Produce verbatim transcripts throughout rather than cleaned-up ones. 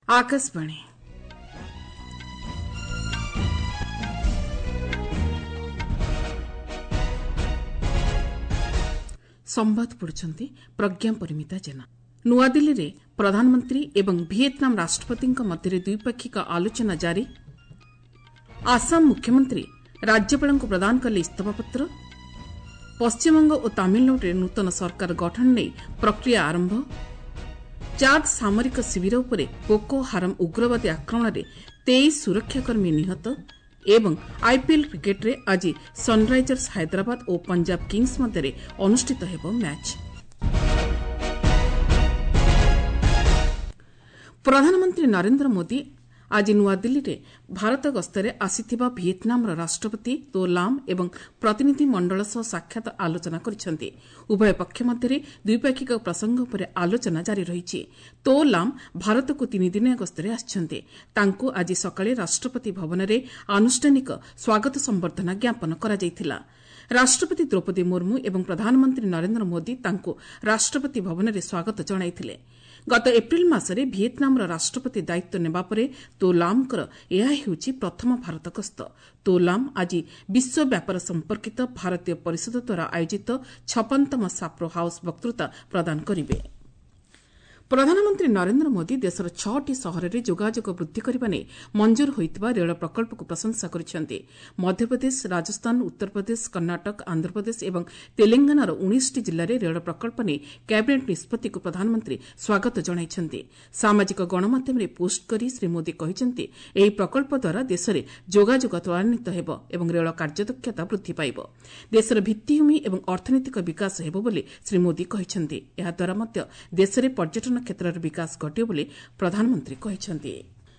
आकाशवाणी संवाद पढ़ुछंती प्रज्ञा परिमिता जेना। नुआदिल्ली रे प्रधानमंत्री एवं वियतनाम राष्ट्रपति मध्य द्विपाक्षिक आलोचना जारी। आसाम मुख्यमंत्री राज्यपाल को प्रदान कले इस्तफापत्र। पश्चिमबंग और तमिलनाडु नूतन सरकार गठन नहीं प्रक्रिया आरंभ। चाद सामरिक शिविर उपरे बोको हारम उग्रवादी आक्रमण में तेईस सुरक्षाकर्मी निहत। एवं आईपीएल क्रिकेट रे आज सनराइजर्स हैदराबाद और पंजाब किंग्स मध्य अनुष्ठित हेबो मैच। प्रधानमंत्री नरेंद्र मोदी आज नुआदिल्ली रे भारत गस्तरे आसीथिबा वियतनाम राष्ट्रपति तो लाम एवं प्रतिनिधि मंडल सह साक्षात आलोचना करिसेंती। उभय पक्ष मध्य द्विपाक्षिक प्रसंग पर आलोचना जारी रही। तो लाम भारत को तीन दिन गस्तरे आछंती। तांको आज सकाळे राष्ट्रपति भवन में आनुष्ठानिक स्वागत संबर्धना ज्ञापन करा जायतिला। राष्ट्रपति द्रौपदी मुर्मू एवं प्रधानमंत्री नरेंद्र मोदी तांको राष्ट्रपति भवन में स्वागत जणाइथिले। गत एप्रिल मासरे वियतनाम राष्ट्रपति दायित्व नेबा परे तो लामकर यह हेउची प्रथम भारत गस्त। तो लाम आज विश्व व्यापार संपर्कित भारतीय परिषद द्वारा आयोजित छप्पनतम साप्रो हाउस वक्तृता प्रदान करिवे। प्रधानमंत्री नरेंद्र मोदी देशर छटी सहर में जोगाजोग वृद्धि करने नहीं मंजूर होइतिबा रेल प्रकल्प को प्रशंसा करिसेंती। मध्यप्रदेश, राजस्थान, उत्तर प्रदेश, कर्नाटक, आंध्रप्रदेश एवं तेलंगानार उन्नीस टी जिले में रेल प्रकल्प नहीं कैबिनेट निष्पत्ति को प्रधानमंत्री स्वागत जणाइछंती। सामाजिक गणमाध्यम पोस्ट करी श्री मोदी कहिसेंती एही प्रकल्प द्वारा देश में जोगाजोग त्वरान्वित हेबो एवं रेल कार्यदक्षता वृद्धि पाइबो। देशर भित्तिभूमि एवं अर्थनैतिक विकास हेबो बोली श्री मोदी कहिसेंती। एहा द्वारा मध्य देश में पर्यटन क्षेत्र विकास घटियो बोली प्रधानमंत्री कहिसेंती।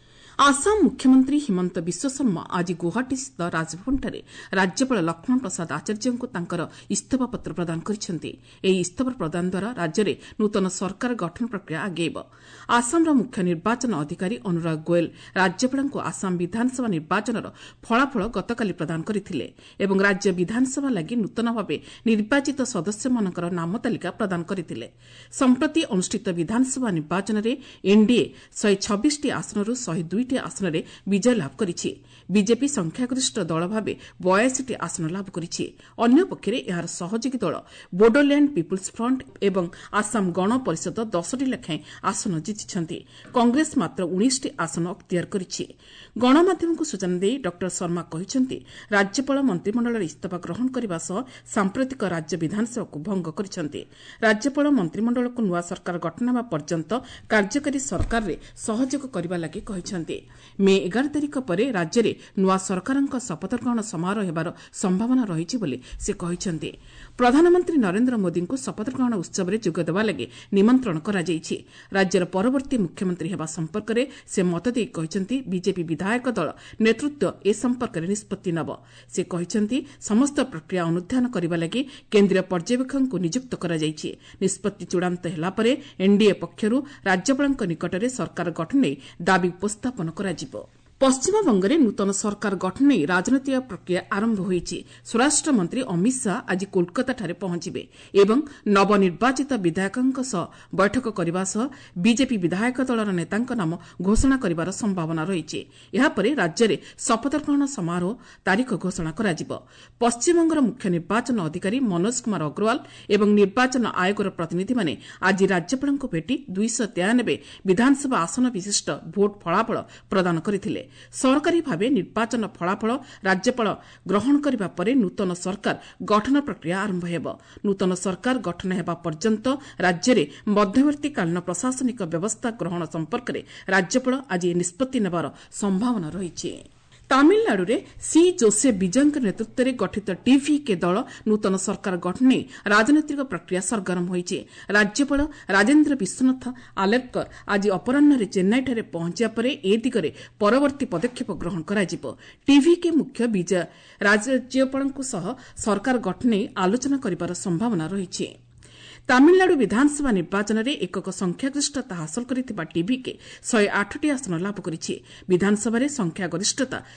आसाम मुख्यमंत्री हिमंत बिश्व शर्मा आज गुवाहाटी स्थित राजभवनଠାରେ राज्यपाल लक्ष्मण प्रसाद आचार्य को तांकर इस्तफा पत्र प्रदान करिसेंती। एही इस्तफा प्रदान द्वारा राज्य में नूतन सरकार गठन प्रक्रिया आगेब। आसामर मुख्य निर्वाचन अधिकारी अनुराग गोयल राज्यपाल को आसाम विधानसभा निर्वाचन फलाफल गतकाली प्रदान करथिले एवं राज्य विधानसभा लागि नूतन भावे निर्वाचित सदस्य मानकर नाम तालिका प्रदान करथिले। संप्रति अनुष्ठित विधानसभा निर्वाचन में एनडीए एक सौ छब्बीस टी आसनरू एक सौ दो आसन में विजय लाभ करिछि। बीजेपी संख्यागरिष्ठ दल भावे बयासी टी आसन लाभ करिछि। अन्य पक्षरे एहार सहयोगी दल बोडोलैंड पीपुल्स फ्रंट एवं आसाम गण परिषद दस टी लेखाएं आसन जितिछंती। कांग्रेस मात्र उन्नीस टी आसन अख्तियार करिछि। गणमाध्यम को सूचना दे डॉ शर्मा कहिसेंती राज्यपाल मंत्रिमंडल इस्तफा ग्रहण करने सह सांप्रतिक राज्य विधानसभा को भंग करिसेंती। राज्यपाल मंत्रिमंडल को नुआ सरकार गठन होगा पर्यंत कार्यकारी सरकार रे सहयोग करने लगी कहिसेंती। मे एगार तारिख पर राज्य में नुआ सरकार शपथ ग्रहण समारोह हेबार संभावना रही बोली से कहिसेंती। प्रधानमंत्री नरेंद्र मोदी को शपथ ग्रहण उत्सव में जोगदेवा लगी निमंत्रण करा जायछि। राज्यर परवर्ती मुख्यमंत्री हेबा संपर्क में से मत देई कहिसेंती बीजेपी विधायक दल नेतृत्व ए संपर्क में निष्पत्ति नब। से कहिसेंती समस्त प्रक्रिया अनुध्यान करने लगी केंद्रीय पर्यवेक्षक को नियुक्त करा जायछि। निष्पत्ति चूड़ांत हेला परे एनडीए पक्षरु राज्यपाल निकट में सरकार गठन नहीं दाबी उपस्थापन कराजिबो। पश्चिमबंग में नूतन सरकार गठन नहीं राजनैतिक प्रक्रिया आरंभ होईछि। स्वराष्ट्र मंत्री अमित शाह आज कोलकाता ठारे पहुंचबे एवं नवनिर्वाचित विधायकों सह बैठक करने सह बीजेपी विधायक दलर नेतांक नाम घोषणा करिवार संभावना रही। यापर राज्य में शपथ ग्रहण समारोह तारीख घोषणा कराजिबो। पश्चिमबंगर मुख्य निर्वाचन अधिकारी मनोज कुमार अग्रवाल एवं निर्वाचन आयोगर प्रतिनिधि माने आज राज्यपाल को भेटी दुईश तेयानबे विधानसभा आसन विशिष्ट भोट फलाफल प्रदान करथिले। सरकारी भावे निर्वाचन फलाफल राज्यपाल ग्रहण करने पर नूतन सरकार गठन प्रक्रिया आरंभ हेब। नूतन सरकार गठन हेबा पर्यंत राज्य में मध्यवर्तीकालीन प्रशासनिक व्यवस्था ग्रहण संपर्क में राज्यपाल आज निष्पत्ति नेबार संभावना रही। तामिलनाडु रे सी जोसेफ विजय नेतृत्व में गठित टीवीके दल नूतन सरकार गठन नहीं राजनैतिक प्रक्रिया सरगरम होईछि। राज्यपाल राजेंद्र विश्वनाथ आलेपकर आज अपराह्न चेन्नई ठारे पहुंचा पर ए दिगरे परवर्ती पदक्षेप ग्रहण कराजिबो। टीवीके मुख्य विजय राज्यपाल सह सरकार गठन नहीं आलोचना करिबार संभावना रही। तामिलनाडु विधानसभा निर्वाचन में एकक संख्यागरिष्ठता हासिल करथिबा टीवीके एक सौ आठ टी आसन लाभ करिछि। विधानसभा रे संख्यागरिष्ठता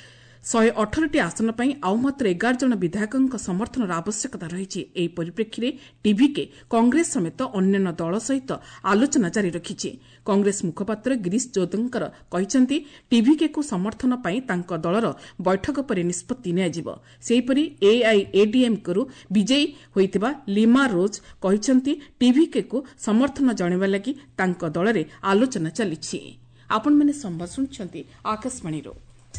ଶହେ ଅଠରଟି ଆସନ ପାଇଁ ଆଉ ମାତ୍ର ଏଗାର ଜଣ ବିଧାୟକଙ୍କ ସମର୍ଥନର ଆବଶ୍ୟକତା ରହିଛି। ଏହି ପରିପ୍ରେକ୍ଷୀରେ ଟିଭିକେ କଂଗ୍ରେସ ସମେତ ଅନ୍ୟାନ୍ୟ ଦଳ ସହିତ ଆଲୋଚନା ଜାରି ରଖିଛି। କଂଗ୍ରେସ ମୁଖପାତ୍ର ଗିରିଶ ଚୋଉଦଙ୍କର କହିଛନ୍ତି ଟିଭିକେକୁ ସମର୍ଥନ ପାଇଁ ତାଙ୍କ ଦଳର ବୈଠକ ପରେ ନିଷ୍ପତ୍ତି ନିଆଯିବ। ସେହିପରି ଏଆଇଏଡିଏମ୍କେରୁ ବିଜୟୀ ହୋଇଥିବା ଲିମା ରୋଜ କହିଛନ୍ତି ଟିଭିକେକୁ ସମର୍ଥନ ଜଣାଇବା ଲାଗି ତାଙ୍କ ଦଳରେ ଆଲୋଚନା ଚାଲିଛି। ଆପଣମାନେ ସମ୍ବାଦ ଶୁଣୁଛନ୍ତି ଆକାଶବାଣୀରୁ।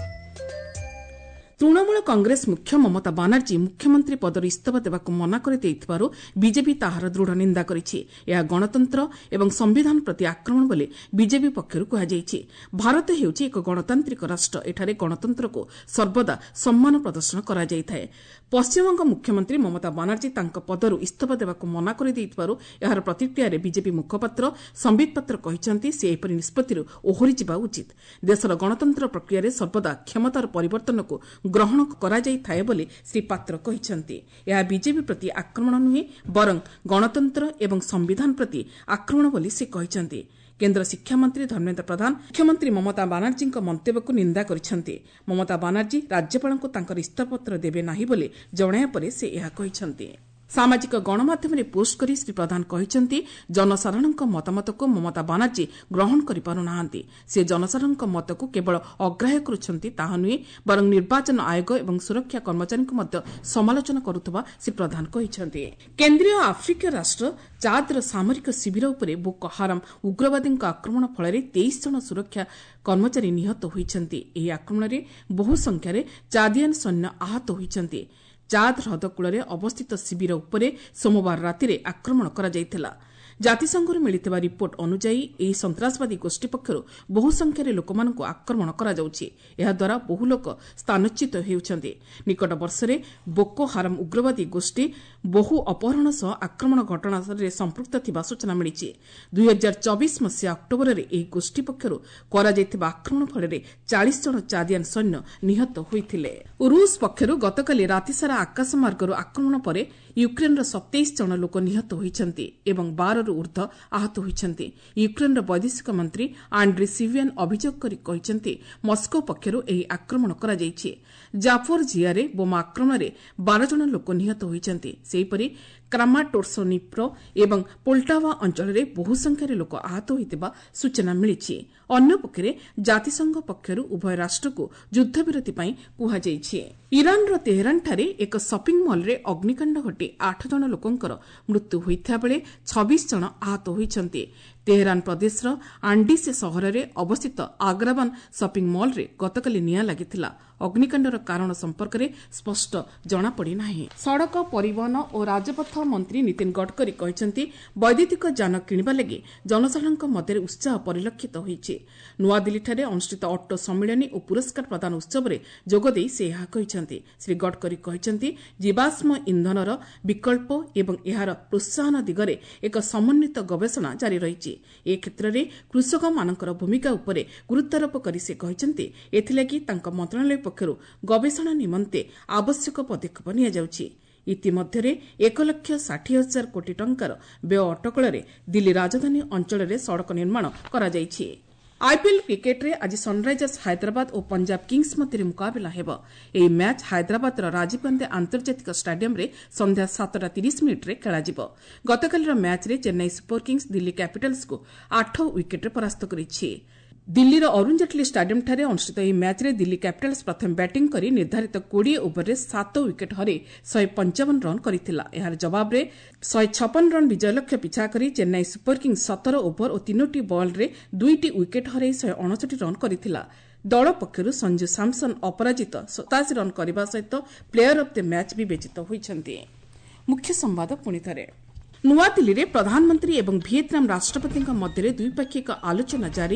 ତୃଣମୂଳ କଂଗ୍ରେସ ମୁଖ୍ୟ ମମତା ବାନାର୍ଜୀ ମୁଖ୍ୟମନ୍ତ୍ରୀ ପଦରୁ ଇସ୍ତଫା ଦେବାକୁ ମନା କରିଦେଇଥିବାରୁ ବିଜେପି ତାହାର ଦୃଢ଼ ନିନ୍ଦା କରିଛି। ଏହା ଗଣତନ୍ତ୍ର ଏବଂ ସମ୍ବିଧାନ ପ୍ରତି ଆକ୍ରମଣ ବୋଲି ବିଜେପି ପକ୍ଷରୁ କୁହାଯାଇଛି। ଭାରତ ହେଉଛି ଏକ ଗଣତାନ୍ତ୍ରିକ ରାଷ୍ଟ୍ର। ଏଠାରେ ଗଣତନ୍ତ୍ରକୁ ସର୍ବଦା ସମ୍ମାନ ପ୍ରଦର୍ଶନ କରାଯାଇଥାଏ। ପଶ୍ଚିମବଙ୍ଗ ମୁଖ୍ୟମନ୍ତ୍ରୀ ମମତା ବାନାର୍ଜୀ ତାଙ୍କ ପଦରୁ ଇସ୍ତଫା ଦେବାକୁ ମନା କରିଦେଇଥିବାରୁ ଏହାର ପ୍ରତିକ୍ରିୟାରେ ବିଜେପି ମୁଖପାତ୍ର ସମ୍ବିତ ପାତ୍ର କହିଛନ୍ତି ସେ ଏପରି ନିଷ୍ପତ୍ତିରୁ ଓହରିଯିବା ଉଚିତ। ଦେଶର ଗଣତନ୍ତ୍ର ପ୍ରକ୍ରିୟାରେ ସର୍ବଦା କ୍ଷମତାର ପରିବର୍ତ୍ତନକୁ ଗ୍ରହଣ କରାଯାଇଥାଏ ବୋଲି ଶ୍ରୀ ପାତ୍ର କହିଛନ୍ତି। ଏହା ବିଜେପି ପ୍ରତି ଆକ୍ରମଣ ନୁହେଁ ବରଂ ଗଣତନ୍ତ୍ର ଏବଂ ସମ୍ବିଧାନ ପ୍ରତି ଆକ୍ରମଣ ବୋଲି ସେ କହିଛନ୍ତି। କେନ୍ଦ୍ର ଶିକ୍ଷାମନ୍ତ୍ରୀ ଧର୍ମେନ୍ଦ୍ର ପ୍ରଧାନ ମୁଖ୍ୟମନ୍ତ୍ରୀ ମମତା ବାନାର୍ଜୀଙ୍କ ମନ୍ତବ୍ୟକୁ ନିନ୍ଦା କରିଛନ୍ତି। ମମତା ବାନାର୍ଜୀ ରାଜ୍ୟପାଳଙ୍କୁ ତାଙ୍କର ଇସ୍ତଫାପତ୍ର ଦେବେ ନାହିଁ ବୋଲି ଜଣାଇବା ପରେ ସେ ଏହା କହିଛନ୍ତି। ସାମାଜିକ ଗଣମାଧ୍ୟମରେ ପୋଷ୍ଟ କରି ଶ୍ରୀ ପ୍ରଧାନ କହିଛନ୍ତି ଜନସାଧାରଣଙ୍କ ମତାମତକୁ ମମତା ବାନାର୍ଜୀ ଗ୍ରହଣ କରିପାରୁନାହାନ୍ତି। ସେ ଜନସାଧାରଣଙ୍କ ମତକୁ କେବଳ ଅଗ୍ରାହ୍ୟ କରୁଛନ୍ତି ତାହା ନୁହେଁ ବରଂ ନିର୍ବାଚନ ଆୟୋଗ ଏବଂ ସୁରକ୍ଷା କର୍ମଚାରୀଙ୍କୁ ମଧ୍ୟ ସମାଲୋଚନା କରୁଥିବା ଶ୍ରୀ ପ୍ରଧାନ କହିଛନ୍ତି। କେନ୍ଦ୍ରୀୟ ଆଫ୍ରିକୀୟ ରାଷ୍ଟ୍ର ଚାଦ୍ର ସାମରିକ ଶିବିର ଉପରେ ବୋକୋ ହାରାମ ଉଗ୍ରବାଦୀଙ୍କ ଆକ୍ରମଣ ଫଳରେ ତେଇଶ ଜଣ ସୁରକ୍ଷା କର୍ମଚାରୀ ନିହତ ହୋଇଛନ୍ତି। ଏହି ଆକ୍ରମଣରେ ବହୁ ସଂଖ୍ୟାରେ ଚାଦିଆନ୍ ସୈନ୍ୟ ଆହତ ହୋଇଛନ୍ତି। ଚାଦ୍ ହ୍ରଦ କୂଳରେ ଅବସ୍ଥିତ ଶିବିର ଉପରେ ସୋମବାର ରାତିରେ ଆକ୍ରମଣ କରାଯାଇଥିଲା। ଜାତିସଂଘରୁ ମିଳିଥିବା ରିପୋର୍ଟ ଅନୁଯାୟୀ ଏହି ସନ୍ତାସବାଦୀ ଗୋଷ୍ଠୀ ପକ୍ଷରୁ ବହୁ ସଂଖ୍ୟାରେ ଲୋକମାନଙ୍କୁ ଆକ୍ରମଣ କରାଯାଉଛି। ଏହାଦ୍ୱାରା ବହୁ ଲୋକ ସ୍ଥାନଚ୍ୟୁତ ହେଉଛନ୍ତି। ନିକଟ ବର୍ଷରେ ବୋକୋ ହାରାମ ଉଗ୍ରବାଦୀ ଗୋଷ୍ଠୀ ବହୁ ଅପହରଣ ସହ ଆକ୍ରମଣ ଘଟଣାରେ ସମ୍ପୃକ୍ତ ଥିବା ସୂଚନା ମିଳିଛି। ଦୁଇ ହଜାର ଚବିଶ ମସିହା ଅକ୍ଟୋବରରେ ଏହି ଗୋଷ୍ଠୀ ପକ୍ଷରୁ କରାଯାଇଥିବା ଆକ୍ରମଣ ଫଳରେ ଚାଳିଶ ଜଣ ଚାଦିଆନ୍ ସୈନ୍ୟ ନିହତ ହୋଇଥିଲେ। ରୁଷ ପକ୍ଷରୁ ଗତକାଲି ରାତିସାରା ଆକାଶମାର୍ଗରୁ ଆକ୍ରମଣ ପରେ ୟୁକ୍ରେନ୍ର ସତେଇଶ ଜଣ ଲୋକ ନିହତ ହୋଇଛନ୍ତି ଏବଂ ବାରରୁ ଊର୍ଦ୍ଧ୍ୱ ଆହତ ହୋଇଛନ୍ତି। ୟୁକ୍ରେନ୍ର ବୈଦେଶିକ ମନ୍ତ୍ରୀ ଆଣ୍ଡ୍ରି ସିଭିଆନ୍ ଅଭିଯୋଗ କରି କହିଛନ୍ତି ମସ୍କୋ ପକ୍ଷରୁ ଏହି ଆକ୍ରମଣ କରାଯାଇଛି। ଜାପୋରଜିଆରେ ବୋମା ଆକ୍ରମଣରେ ବାର ଜଣ ଲୋକ ନିହତ ହୋଇଛନ୍ତି। ସେହିପରି କ୍ରାମାଟୋର୍ସୋନିପ୍ରୋ ଏବଂ ପୋଲ୍ଟାଭା ଅଞ୍ଚଳରେ ବହୁ ସଂଖ୍ୟାରେ ଲୋକ ଆହତ ହୋଇଥିବା ସୂଚନା ମିଳିଛି। ଅନ୍ୟପକ୍ଷରେ ଜାତିସଂଘ ପକ୍ଷରୁ ଉଭୟ ରାଷ୍ଟ୍ରକୁ ଯୁଦ୍ଧବିରତି ପାଇଁ କୁହାଯାଇଛି। ଇରାନ୍ର ତେହେରାନ୍ଠାରେ ଏକ ସପିଂ ମଲ୍ରେ ଅଗ୍ନିକାଣ୍ଡ ଘଟି ଆଠ ଜଣ ଲୋକଙ୍କର ମୃତ୍ୟୁ ହୋଇଥିବା ବେଳେ ଛବିଶ ଜଣ ଆହତ ହୋଇଛନ୍ତି। ତେହେରାନ ପ୍ରଦେଶର ଆଣ୍ଡିସେ ସହରରେ ଅବସ୍ଥିତ ଆଗ୍ରାବାନ ସପିଂ ମଲ୍ରେ ଗତକାଲି ନିଆଁ ଲାଗିଥିଲା। ଅଗ୍ନିକାଣ୍ଡର କାରଣ ସମ୍ପର୍କରେ ସ୍ପଷ୍ଟ ଜଣାପଡ଼ିନାହିଁ। ସଡ଼କ ପରିବହନ ଓ ରାଜପଥ ମନ୍ତ୍ରୀ ନୀତିନ ଗଡ଼କରୀ କହିଛନ୍ତି ବୈଦ୍ୟୁତିକ ଯାନ କିଣିବା ଲାଗି ଜନସାଧାରଣଙ୍କ ମଧ୍ୟରେ ଉତ୍ସାହ ପରିଲକ୍ଷିତ ହୋଇଛି। ନୂଆଦିଲ୍ଲୀଠାରେ ଅନୁଷ୍ଠିତ ଅଟୋ ସମ୍ମିଳନୀ ଓ ପୁରସ୍କାର ପ୍ରଦାନ ଉତ୍ସବରେ ଯୋଗଦେଇ ସେ ଏହା କହିଛନ୍ତି। ଶ୍ରୀ ଗଡ଼କରୀ କହିଛନ୍ତି ଜୀବାଶ୍ମ ଇନ୍ଧନର ବିକଳ୍ପ ଏବଂ ଏହାର ପ୍ରୋତ୍ସାହନ ଦିଗରେ ଏକ ସମନ୍ୱିତ ଗବେଷଣା ଜାରି ରହିଛି। ଏ କ୍ଷେତ୍ରରେ କୃଷକମାନଙ୍କର ଭୂମିକା ଉପରେ ଗୁରୁତ୍ୱାରୋପ କରି ସେ କହିଛନ୍ତି ଏଥିଲାଗି ତାଙ୍କ ମନ୍ତ୍ରଣାଳୟ ପକ୍ଷରୁ ଗବେଷଣା ନିମନ୍ତେ ଆବଶ୍ୟକ ପଦକ୍ଷେପ ନିଆଯାଉଛି। ଇତିମଧ୍ୟରେ ଏକ ଲକ୍ଷ ଷାଠିଏ ହଜାର କୋଟି ଟଙ୍କାର ବ୍ୟୟ ଅଟକଳରେ ଦିଲ୍ଲୀ ରାଜଧାନୀ ଅଞ୍ଚଳରେ ସଡ଼କ ନିର୍ମାଣ କରାଯାଇଛି। ଆଇପିଏଲ୍ କ୍ରିକେଟ୍ରେ ଆଜି ସନ୍ରାଇଜର୍ସ ହାଇଦ୍ରାବାଦ ଓ ପଞ୍ଜାବ କିଙ୍ଗ୍ସ ମଧ୍ୟରେ ମୁକାବିଲା ହେବ। ଏହି ମ୍ୟାଚ୍ ହାଇଦ୍ରାବାଦର ରାଜୀବ ଗାନ୍ଧୀ ଆନ୍ତର୍ଜାତିକ ଷ୍ଟାଡିୟମ୍ରେ ସନ୍ଧ୍ୟା ସାତଟା ତିରିଶ ମିନିଟ୍ରେ ଖେଳାଯିବ। ଗତକାଲିର ମ୍ୟାଚ୍ରେ ଚେନ୍ନାଇ ସୁପର କିଙ୍ଗ୍ସ ଦିଲ୍ଲୀ କ୍ୟାପିଟାଲ୍ସକୁ ଆଠ ୱିକେଟ୍ରେ ପରାସ୍ତ କରିଛି। ଦିଲ୍ଲୀର ଅରୁଣ ଜେଟ୍ଲୀ ଷ୍ଟାଡିୟମ୍ଠାରେ ଅନୁଷ୍ଠିତ ଏହି ମ୍ୟାଚ୍ରେ ଦିଲ୍ଲୀ କ୍ୟାପିଟାଲ୍ସ ପ୍ରଥମେ ବ୍ୟାଟିଂ କରି ନିର୍ଦ୍ଧାରିତ କୋଡ଼ିଏ ଓଭରରେ ସାତ ୱିକେଟ୍ ହରାଇ ଶହେ ପଞ୍ଚାବନ ରନ୍ କରିଥିଲା। ଏହାର ଜବାବରେ ଶହେ ଛପନ ରନ୍ ବିଜୟ ଲକ୍ଷ୍ୟ ପିଛା କରି ଚେନ୍ନାଇ ସୁପର କିଙ୍ଗ୍ସ ସତର ଓଭର ଓ ତିନୋଟି ବଲ୍ରେ ଦୁଇଟି ୱିକେଟ୍ ହରାଇ ଶହେ ଅଣଷଠି ରନ୍ କରିଥିଲା। ଦଳ ପକ୍ଷରୁ ସଞ୍ଜୁ ସାମସନ୍ ଅପରାଜିତ ସତାଅଶୀ ରନ୍ କରିବା ସହିତ ପ୍ଲେୟର ଅଫ୍ ଦ ମ୍ୟାଚ୍ ବିବେଚିତ ହୋଇଛନ୍ତି। ମୁଖ୍ୟ ସମ୍ବାଦ ପୁଣିଥରେ ନୂଆଦିଲ୍ଲୀରେ ପ୍ରଧାନମନ୍ତ୍ରୀ ଏବଂ ଭିଏତନାମ ରାଷ୍ଟ୍ରପତିଙ୍କ ମଧ୍ୟରେ ଦ୍ୱିପାକ୍ଷିକ ଆଲୋଚନା ଜାରି।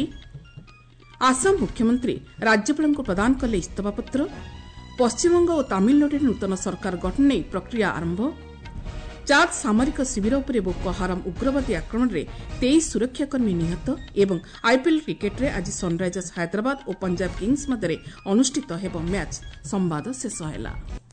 ଆସାମ ମୁଖ୍ୟମନ୍ତ୍ରୀ ରାଜ୍ୟପାଳଙ୍କୁ ପ୍ରଦାନ କଲେ ଇସ୍ତଫାପତ୍ର। ପଶ୍ଚିମବଙ୍ଗ ଓ ତାମିଲନାଡୁରେ ନୂତନ ସରକାର ଗଠନ ନେଇ ପ୍ରକ୍ରିୟା ଆରମ୍ଭ। ଚାଦ୍ ସାମରିକ ଶିବିର ଉପରେ ବୋକୋ ହାରାମ ଉଗ୍ରବାଦୀ ଆକ୍ରମଣରେ ତେଇଶ ସୁରକ୍ଷାକର୍ମୀ ନିହତ ଏବଂ ଆଇପିଏଲ୍ କ୍ରିକେଟ୍ରେ ଆଜି ସନ୍ରାଇଜର୍ସ ହାଇଦ୍ରାବାଦ ଓ ପଞ୍ଜାବ କିଙ୍ଗ୍ସ ମଧ୍ୟରେ ଅନୁଷ୍ଠିତ ହେବ ମ୍ୟାଚ୍। ସମ୍ବାଦ ଶେଷ ହେଲା।